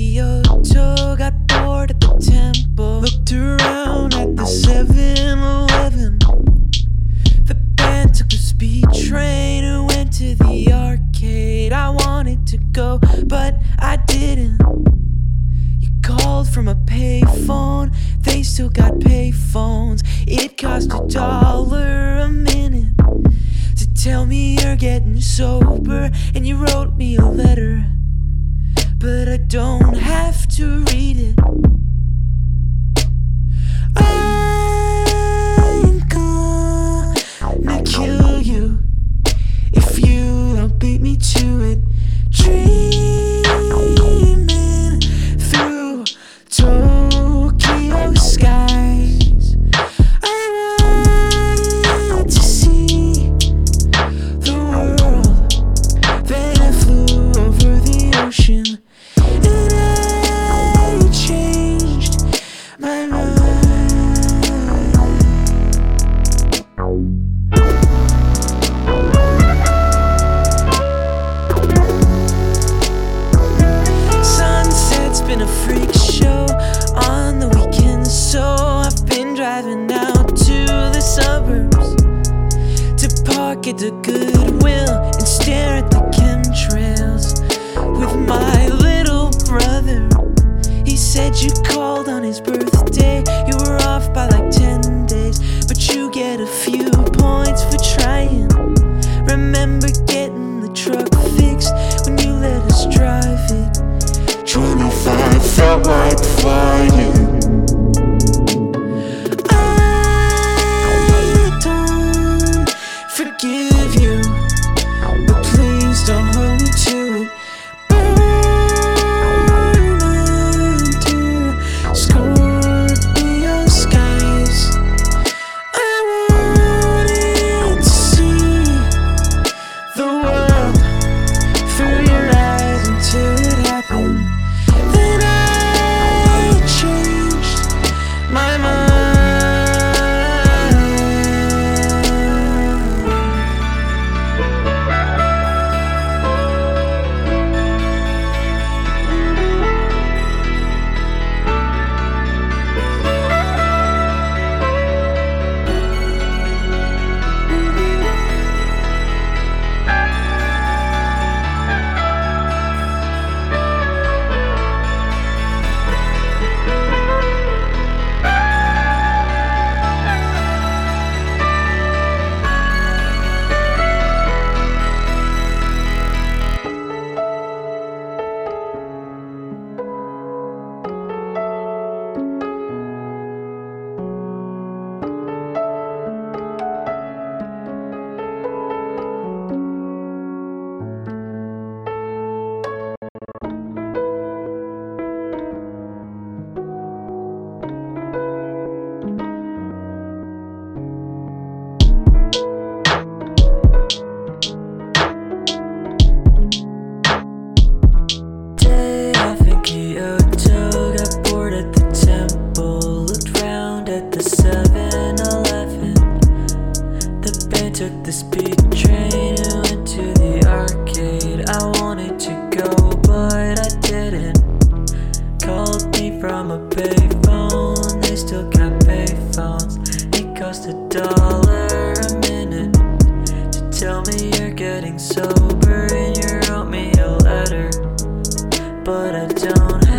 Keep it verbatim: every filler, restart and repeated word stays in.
Kyoto, got bored at the temple, looked around at the seven eleven. The band took the speed train and went to the arcade. I wanted to go, but I didn't. You called from a payphone, they still got payphones. It cost a dollar a minute to tell me you're getting sober, and you wrote me a letter, but I don't have to read it. I'm gonna kill you if you don't beat me to it. Dreaming through Tokyo skies, I wanted to see the world. Then I flew over the ocean, and I changed my mind. Sunset's been a freak show on the weekends, so I've been driving out to the suburbs to park at the Goodwill and stare at the chemtrails with my little brother. He said you called on his birthday, you were off by like ten days, but you get a few points for trying. Remember getting the truck fixed when you let us drive it. twenty-five felt like flying. I don't forgive you, but please don't hold me to it. Burn under Scorpio skies. I wanted to see the world through your eyes until it happened. Then I changed my mind. Day off in Kyoto, got bored at the temple, looked round at the seven eleven. The band took the speed train and went to the arcade. I wanted to go, but I didn't. Called me from a payphone, they still got payphones. It cost a dollar a minute to tell me you're getting sober, and you wrote me a letter, but I don't